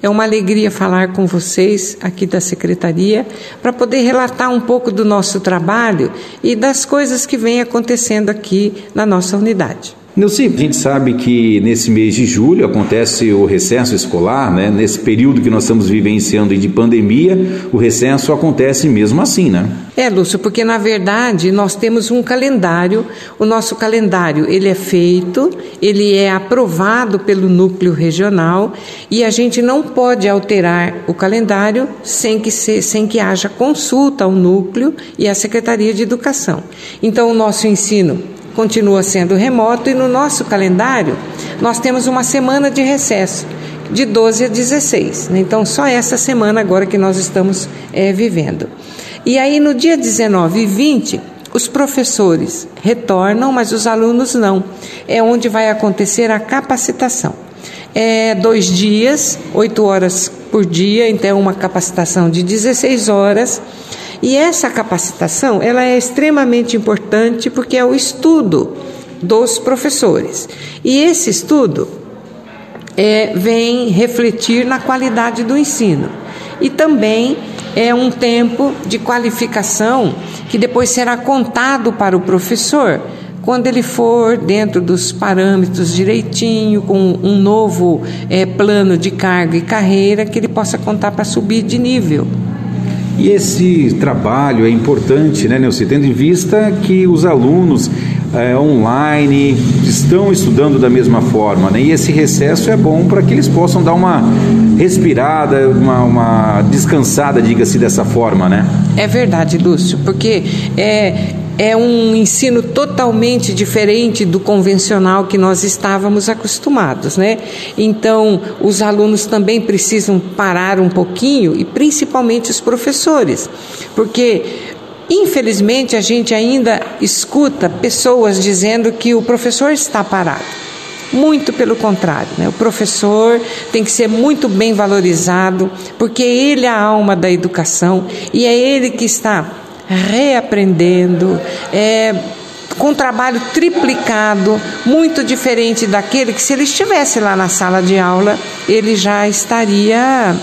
É uma alegria falar com vocês aqui da Secretaria para poder relatar um pouco do nosso trabalho e das coisas que vêm acontecendo aqui na nossa unidade. Nilce, a gente sabe que nesse mês de julho acontece o recesso escolar, né? Nesse período que nós estamos vivenciando de pandemia, o recesso acontece mesmo assim, né? Lúcio, porque na verdade nós temos um calendário, o nosso calendário ele é feito, ele é aprovado pelo núcleo regional e a gente não pode alterar o calendário sem que haja consulta ao núcleo e à Secretaria de Educação. Então o nosso ensino continua sendo remoto e no nosso calendário nós temos uma semana de recesso, de 12 a 16. Então só essa semana agora que nós estamos vivendo. E aí no dia 19 e 20, os professores retornam, mas os alunos não. É onde vai acontecer a capacitação. 2 dias, 8 horas por dia, então uma capacitação de 16 horas. E essa capacitação ela é extremamente importante porque é o estudo dos professores. E esse estudo vem refletir na qualidade do ensino. E também é um tempo de qualificação que depois será contado para o professor quando ele for dentro dos parâmetros direitinho, com um novo plano de carga e carreira que ele possa contar para subir de nível. E esse trabalho é importante, né, Nilce? Tendo em vista que os alunos online estão estudando da mesma forma, né? E esse recesso é bom para que eles possam dar uma respirada, uma descansada, diga-se dessa forma, né? É verdade, Lúcio, porque é um ensino totalmente diferente do convencional que nós estávamos acostumados, né? Então, os alunos também precisam parar um pouquinho e principalmente os professores, porque infelizmente a gente ainda escuta pessoas dizendo que o professor está parado. Muito pelo contrário, né? O professor tem que ser muito bem valorizado, porque ele é a alma da educação e é ele que está reaprendendo, com um trabalho triplicado, muito diferente daquele que, se ele estivesse lá na sala de aula, ele já estaria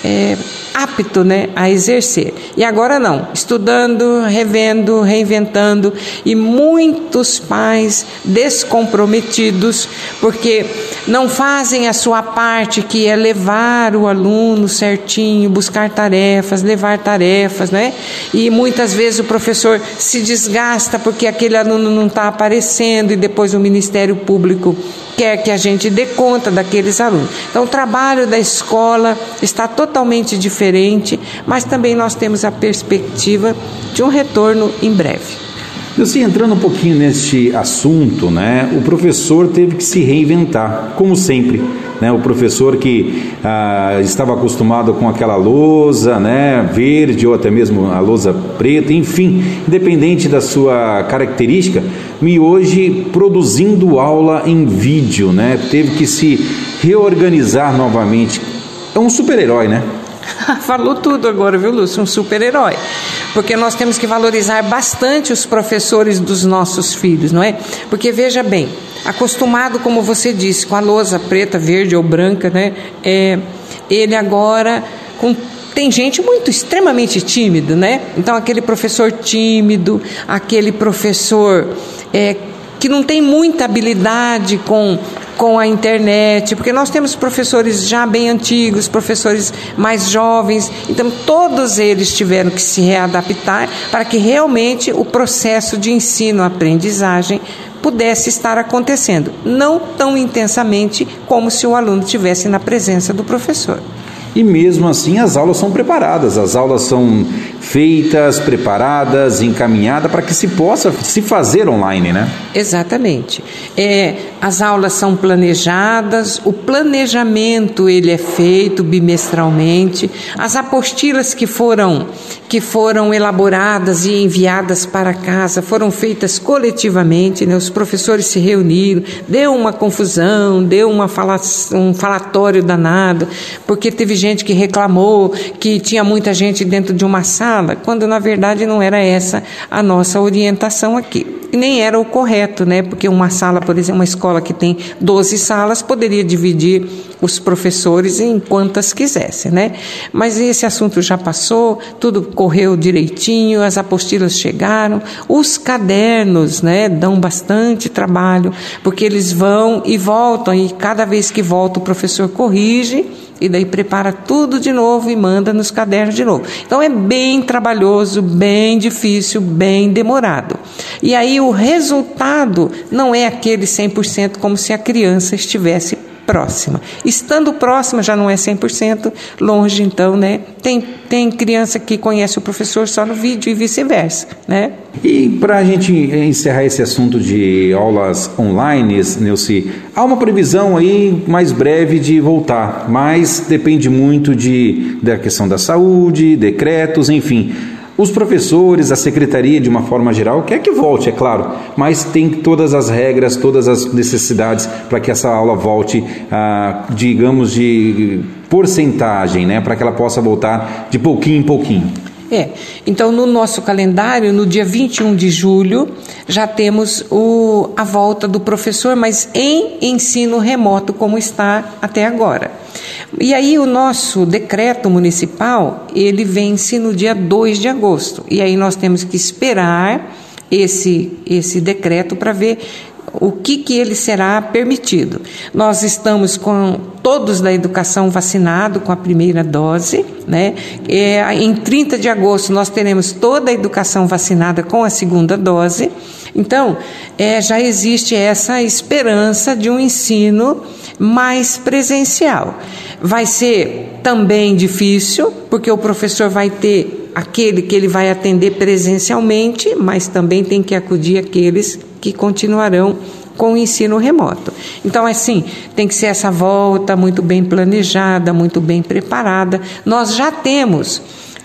apto, né, a exercer. E agora não, estudando, revendo, reinventando, e muitos pais descomprometidos, porque não fazem a sua parte, que é levar o aluno certinho, buscar tarefas, levar tarefas, né? E muitas vezes o professor se desgasta porque aquele aluno não está aparecendo e depois o Ministério Público quer que a gente dê conta daqueles alunos. Então o trabalho da escola está totalmente diferente, mas também nós temos a perspectiva de um retorno em breve. Assim, entrando um pouquinho neste assunto, né, o professor teve que se reinventar, como sempre, né, o professor que estava acostumado com aquela lousa, né, verde ou até mesmo a lousa preta, enfim, independente da sua característica, e hoje produzindo aula em vídeo, né, teve que se reorganizar novamente. É um super-herói, né? Falou tudo agora, viu, Lúcio? Um super-herói. Porque nós temos que valorizar bastante os professores dos nossos filhos, não é? Porque, veja bem, acostumado, como você disse, com a lousa preta, verde ou branca, né? Ele agora tem gente muito extremamente tímida, né? Então, aquele professor tímido, aquele professor que não tem muita habilidade com a internet, porque nós temos professores já bem antigos, professores mais jovens, então todos eles tiveram que se readaptar para que realmente o processo de ensino-aprendizagem pudesse estar acontecendo, não tão intensamente como se o aluno estivesse na presença do professor. E mesmo assim as aulas são preparadas, as aulas são feitas, preparadas, encaminhadas para que se possa se fazer online, né? Exatamente. As aulas são planejadas, o planejamento ele é feito bimestralmente, as apostilas que foram elaboradas e enviadas para casa foram feitas coletivamente, né? Os professores se reuniram, deu uma confusão, deu um falatório danado, porque teve gente que reclamou que tinha muita gente dentro de uma sala, quando na verdade não era essa a nossa orientação aqui. nem era o correto, né? Porque uma sala, por exemplo, uma escola que tem 12 salas, poderia dividir os professores em quantas quisesse, né? Mas esse assunto já passou, tudo correu direitinho, as apostilas chegaram, os cadernos, né, dão bastante trabalho, porque eles vão e voltam, e cada vez que volta o professor corrige, e daí prepara tudo de novo e manda nos cadernos de novo. Então é bem trabalhoso, bem difícil, bem demorado. E aí o resultado não é aquele 100% como se a criança estivesse próxima. Estando próxima já não é 100%, longe então, né? Tem criança que conhece o professor só no vídeo e vice-versa, né? E para a gente encerrar esse assunto de aulas online, Neuci, há uma previsão aí mais breve de voltar, mas depende muito da questão da saúde, decretos, enfim. Os professores, a secretaria, de uma forma geral, quer que volte, é claro, mas tem todas as regras, todas as necessidades para que essa aula volte, digamos, de porcentagem, né, para que ela possa voltar de pouquinho em pouquinho. Então no nosso calendário, no dia 21 de julho, já temos a volta do professor, mas em ensino remoto, como está até agora. E aí o nosso decreto municipal, ele vence no dia 2 de agosto, e aí nós temos que esperar esse decreto para ver o que ele será permitido. Nós estamos com todos da educação vacinados com a primeira dose, né? Em 30 de agosto nós teremos toda a educação vacinada com a segunda dose. Então, já existe essa esperança de um ensino mais presencial. Vai ser também difícil, porque o professor vai ter aquele que ele vai atender presencialmente, mas também tem que acudir aqueles que continuarão com o ensino remoto. Então, assim, tem que ser essa volta muito bem planejada, muito bem preparada. Nós já temos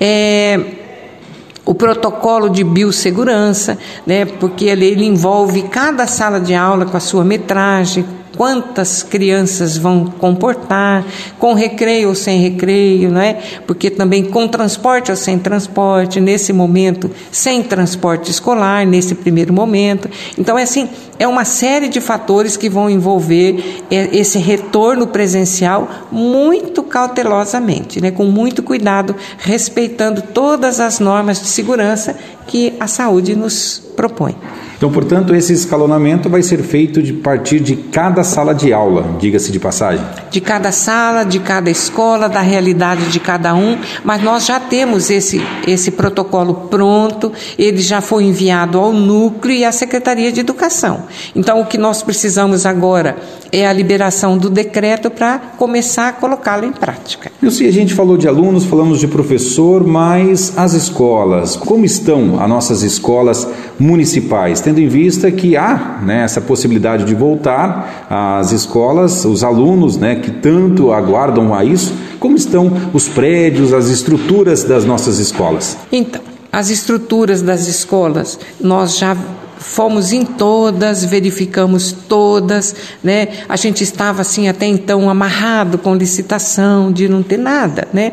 o protocolo de biossegurança, né, porque ele envolve cada sala de aula com a sua metragem, quantas crianças vão comportar, com recreio ou sem recreio, não é? Porque também com transporte ou sem transporte, nesse momento, sem transporte escolar, nesse primeiro momento. Então, é uma série de fatores que vão envolver esse retorno presencial muito cautelosamente, né? Com muito cuidado, respeitando todas as normas de segurança que a saúde nos propõe. Então, portanto, esse escalonamento vai ser feito a partir de cada sala de aula, diga-se de passagem. De cada sala, de cada escola, da realidade de cada um, mas nós já temos esse protocolo pronto, ele já foi enviado ao núcleo e à Secretaria de Educação. Então, o que nós precisamos agora é a liberação do decreto para começar a colocá-lo em prática. Eu sei, a gente falou de alunos, falamos de professor, mas as escolas, como estão as nossas escolas municipais? Tendo em vista que há, né, essa possibilidade de voltar às escolas, os alunos, né, que tanto aguardam a isso, como estão os prédios, as estruturas das nossas escolas? Então, as estruturas das escolas, nós já fomos em todas, verificamos todas, né? A gente estava assim até então amarrado com licitação de não ter nada, né?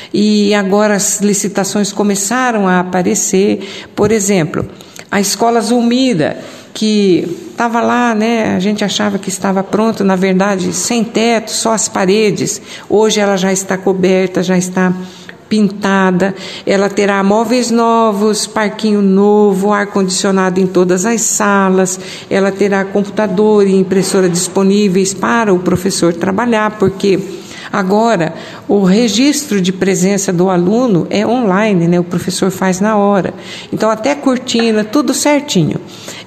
E agora as licitações começaram a aparecer. Por exemplo, a Escola Zulmira, que estava lá, né? A gente achava que estava pronto, na verdade, sem teto, só as paredes. Hoje ela já está coberta, já está pintada, ela terá móveis novos, parquinho novo, ar-condicionado em todas as salas, ela terá computador e impressora disponíveis para o professor trabalhar, porque agora o registro de presença do aluno é online, né? O professor faz na hora. Então até cortina, tudo certinho.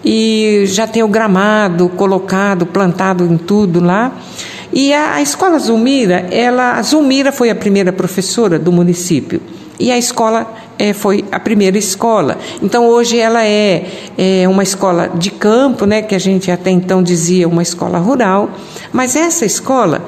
E já tem o gramado colocado, plantado em tudo lá. E a Escola Zulmira, a Zulmira foi a primeira professora do município. E a escola foi a primeira escola. Então, hoje ela é uma escola de campo, né, que a gente até então dizia uma escola rural. Mas essa escola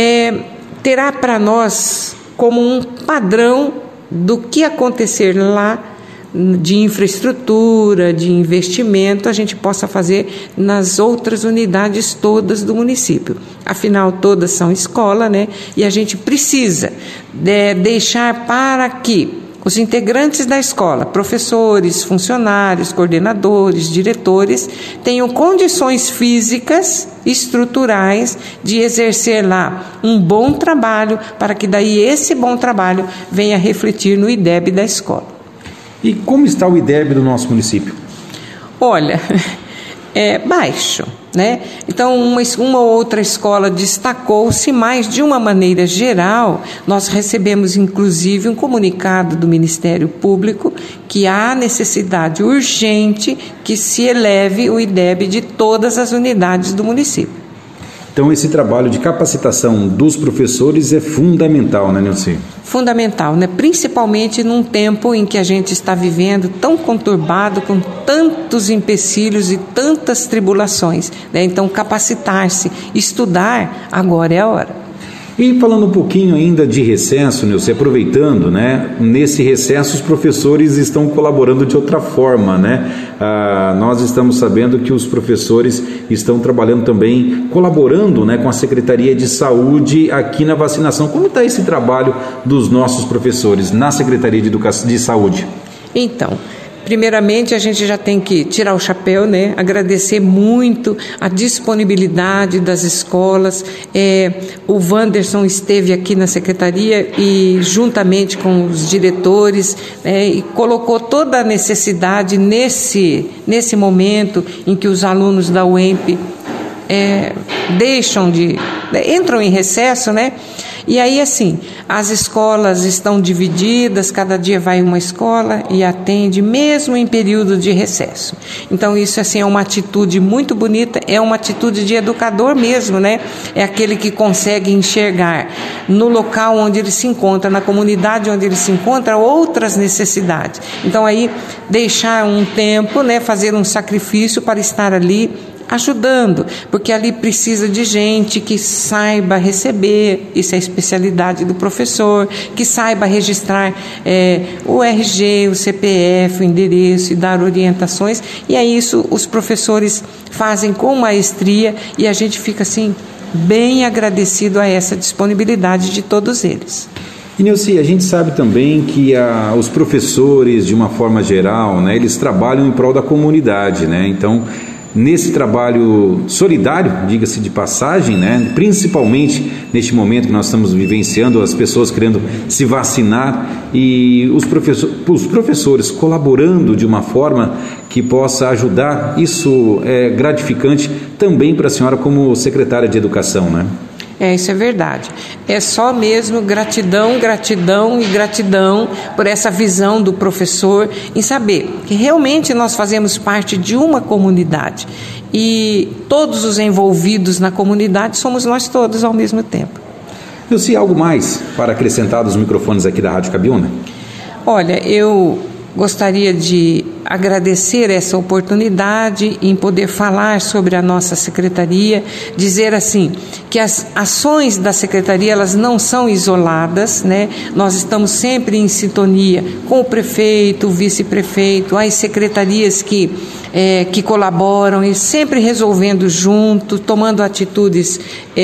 terá para nós como um padrão do que acontecer lá, de infraestrutura, de investimento, a gente possa fazer nas outras unidades todas do município. Afinal, todas são escola, né? E a gente precisa deixar para que os integrantes da escola, professores, funcionários, coordenadores, diretores, tenham condições físicas, estruturais, de exercer lá um bom trabalho, para que daí esse bom trabalho venha refletir no IDEB da escola. E como está o IDEB do nosso município? Olha, é baixo, né? Então, uma ou outra escola destacou-se, mas de uma maneira geral, nós recebemos inclusive um comunicado do Ministério Público que há necessidade urgente que se eleve o IDEB de todas as unidades do município. Então, esse trabalho de capacitação dos professores é fundamental, né, Nilce? Fundamental, né? Principalmente num tempo em que a gente está vivendo tão conturbado, com tantos empecilhos e tantas tribulações, né? Então, capacitar-se, estudar, agora é a hora. E falando um pouquinho ainda de recesso, Nilce, aproveitando, né? Nesse recesso os professores estão colaborando de outra forma, né? Nós estamos sabendo que os professores estão trabalhando também, colaborando, né, com a Secretaria de Saúde aqui na vacinação. Como está esse trabalho dos nossos professores na Secretaria de Saúde? Então, primeiramente, a gente já tem que tirar o chapéu, né? Agradecer muito a disponibilidade das escolas. O Wanderson esteve aqui na secretaria e juntamente com os diretores, e colocou toda a necessidade nesse momento em que os alunos da UEMP entram em recesso, né? E aí, assim, as escolas estão divididas, cada dia vai uma escola e atende, mesmo em período de recesso. Então, isso, assim, é uma atitude muito bonita, é uma atitude de educador mesmo, né? É aquele que consegue enxergar no local onde ele se encontra, na comunidade onde ele se encontra, outras necessidades. Então, aí, deixar um tempo, né? Fazer um sacrifício para estar ali, ajudando, porque ali precisa de gente que saiba receber, isso é a especialidade do professor, que saiba registrar o RG, o CPF, o endereço e dar orientações, e é isso os professores fazem com maestria e a gente fica assim bem agradecido a essa disponibilidade de todos eles. E Nilce, a gente sabe também que os professores, de uma forma geral, né, eles trabalham em prol da comunidade, né? Então, nesse trabalho solidário, diga-se de passagem, né? Principalmente neste momento que nós estamos vivenciando, as pessoas querendo se vacinar e os professores colaborando de uma forma que possa ajudar, isso é gratificante também para a senhora como secretária de Educação, né? Isso é verdade. É só mesmo gratidão, gratidão e gratidão por essa visão do professor em saber que realmente nós fazemos parte de uma comunidade e todos os envolvidos na comunidade somos nós todos ao mesmo tempo. Nilce, algo mais para acrescentar dos microfones aqui da Rádio Cabiúna? Olha, eu gostaria de agradecer essa oportunidade em poder falar sobre a nossa secretaria, dizer assim, que as ações da secretaria, elas não são isoladas, né? Nós estamos sempre em sintonia com o prefeito, o vice-prefeito, as secretarias que colaboram e sempre resolvendo junto, tomando atitudes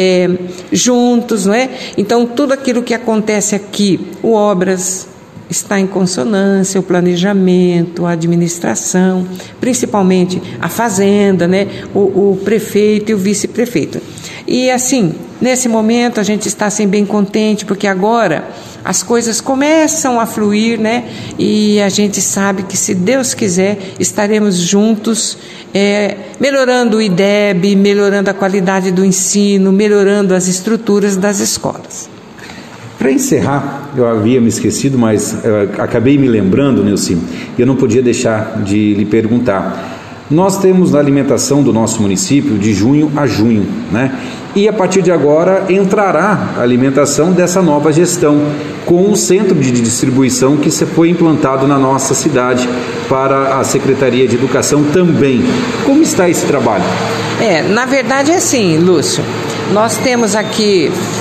juntos, não é? Então, tudo aquilo que acontece aqui, o Obras está em consonância, o planejamento, a administração, principalmente a fazenda, né? O prefeito e o vice-prefeito. E assim, nesse momento a gente está assim, bem contente, porque agora as coisas começam a fluir, né? E a gente sabe que, se Deus quiser, estaremos juntos, melhorando o IDEB, melhorando a qualidade do ensino, melhorando as estruturas das escolas. Para encerrar, eu havia me esquecido, mas acabei me lembrando, Nilce, e eu não podia deixar de lhe perguntar. Nós temos na alimentação do nosso município de junho a junho, né? E a partir de agora entrará a alimentação dessa nova gestão, com o centro de distribuição que foi implantado na nossa cidade para a Secretaria de Educação também. Como está esse trabalho? Na verdade é assim, Lúcio, nós temos aqui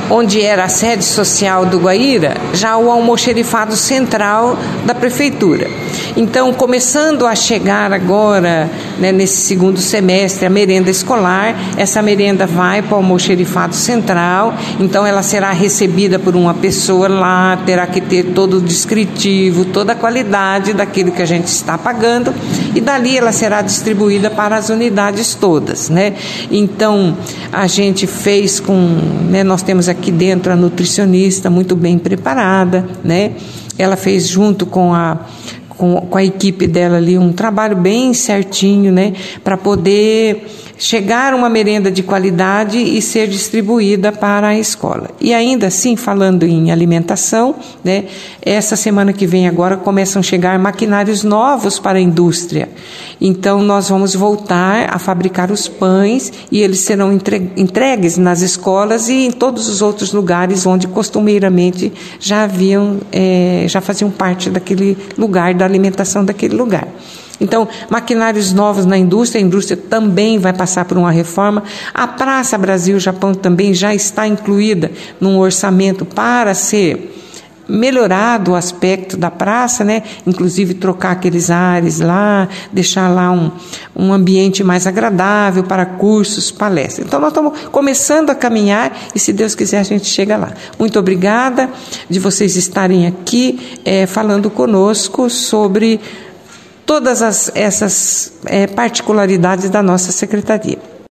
onde era a sede social do Guaíra, já o almoxerifado central da prefeitura. Então, começando a chegar agora, né, nesse segundo semestre, a merenda escolar, essa merenda vai para o almoxerifado central, então ela será recebida por uma pessoa lá, terá que ter todo o descritivo, toda a qualidade daquilo que a gente está pagando, e dali ela será distribuída para as unidades todas, né? Então, a gente fez né, nós temos aqui dentro a nutricionista muito bem preparada, né? Ela fez junto com a equipe dela ali um trabalho bem certinho, né, para poder chegar uma merenda de qualidade e ser distribuída para a escola. E ainda assim, falando em alimentação, né, essa semana que vem agora começam a chegar maquinários novos para a indústria. Então, nós vamos voltar a fabricar os pães e eles serão entregues nas escolas e em todos os outros lugares onde costumeiramente já faziam parte daquele lugar, da alimentação daquele lugar. Então, maquinários novos na indústria, a indústria também vai passar por uma reforma. A Praça Brasil-Japão também já está incluída num orçamento para ser melhorado o aspecto da praça, né? Inclusive trocar aqueles ares lá, deixar lá um ambiente mais agradável para cursos, palestras. Então, nós estamos começando a caminhar e, se Deus quiser, a gente chega lá. Muito obrigada de vocês estarem aqui falando conosco sobre todas essas particularidades da nossa secretaria.